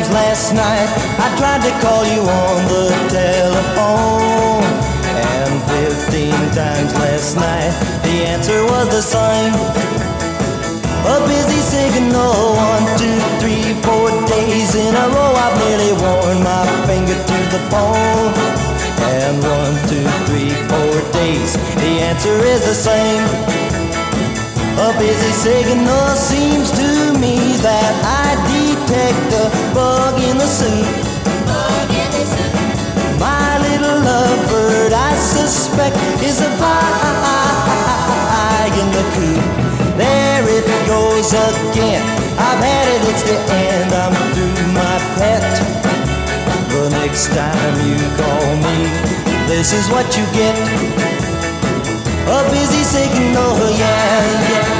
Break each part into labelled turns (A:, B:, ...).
A: last night I tried to call you on the telephone, and 15 times last night the answer was the same. A busy signal, 1, 2, 3, 4 days in a row. I've nearly worn my finger to the bone. And 1, 2, 3, 4 days, the answer is the same. A busy signal seems to me that I detect a bug in the soup. My little lovebird, I suspect, is a fly in the coop. There it goes again. I've had it, it's the end. I'm through, my pet. The next time you call me, this is what you get. A busy signal, yeah, yeah.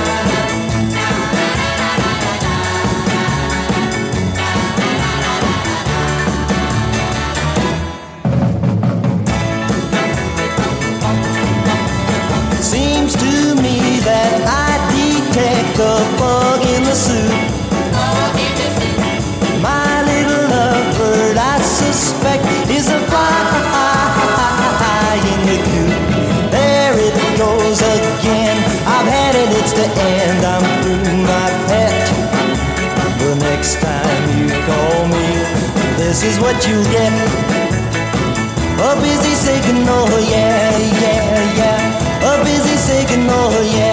A: Seems to me that I detect a bug in the soup. My little lovebird, I suspect, is a fly in the coop. There it goes again. I've had it, it's the end. I'm through, my pet. The next time you call me, this is what you get. A busy signal, yeah, yeah, yeah. A busy signal, yeah.